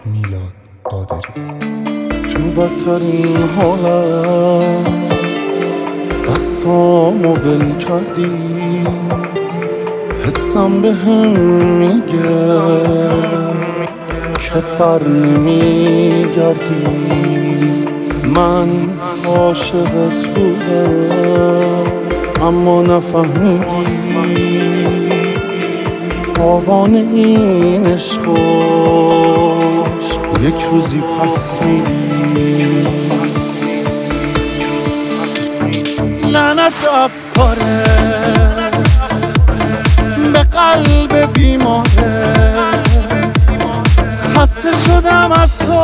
میلاد قادری. تو بدترین حالم دستامو ول کردی، حسم به هم میگه که بر نمیگردی. من عاشقت بودم اما نفهمیدی تاوان این عشقو یک روزی پس میدی. لعنت افکارت به قلب بیمارت، خسته شدم از تو،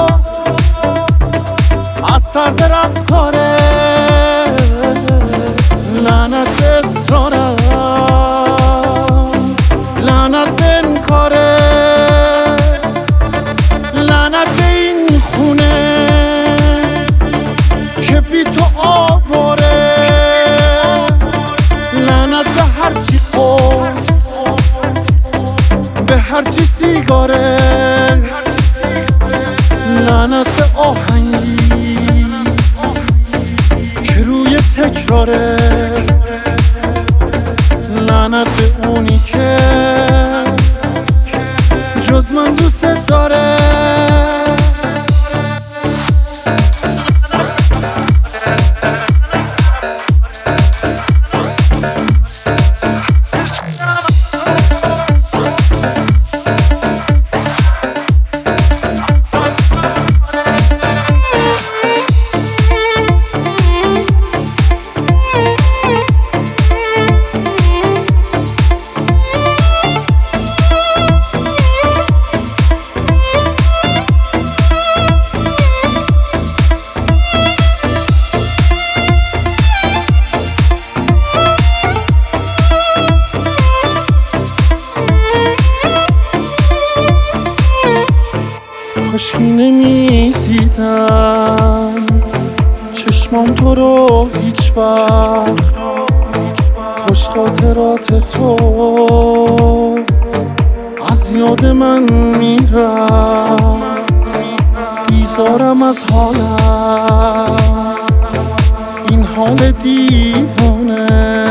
از طرز رفتارت. لعنت به اصرارت، لعنت به انکارت، لعنت به این خونه که بی تو آواره، لعنت به هرچی قرص، به هرچی سیگاره، لعنت به آهنگی که روی تکراره، لعنت به اونی که جز من دوست داره. کاشکی نمیدیدم چشمام تو رو هیچ وقت، کاش خاطرات تو از یاد من میرفت. بیزارم از حالم، این حال دیوونه،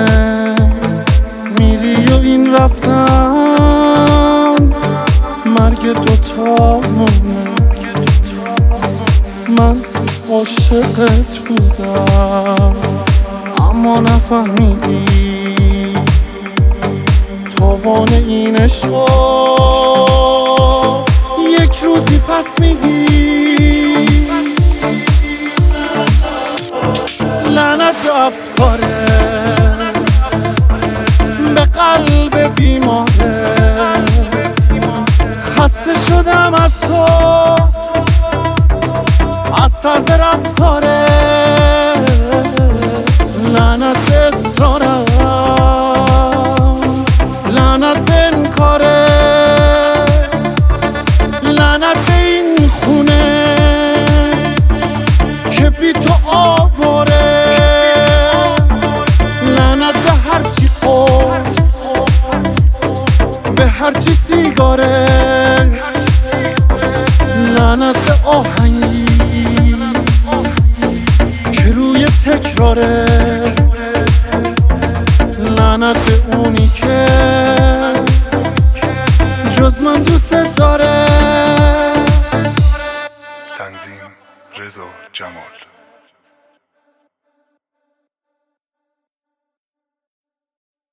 میری و این رفتن مرگ دوتامونه. من عاشقت بودم اما نفهمیدی تاوان این عشقو یک روزی پس میدی. لعنت به افکارت به قلب بیمارت، خسته شدم از تو، از طرز رفتارت. لعنت به اصرارت، لعنت به انکارت، لعنت به این خونه که بی تو آواره، لعنت به هرچی قرص، به هرچی سیگاره، لعنت به آهنگی که روی تکراره، لعنت به اونی که جز من دوست داره. تنظیم رضا جمال.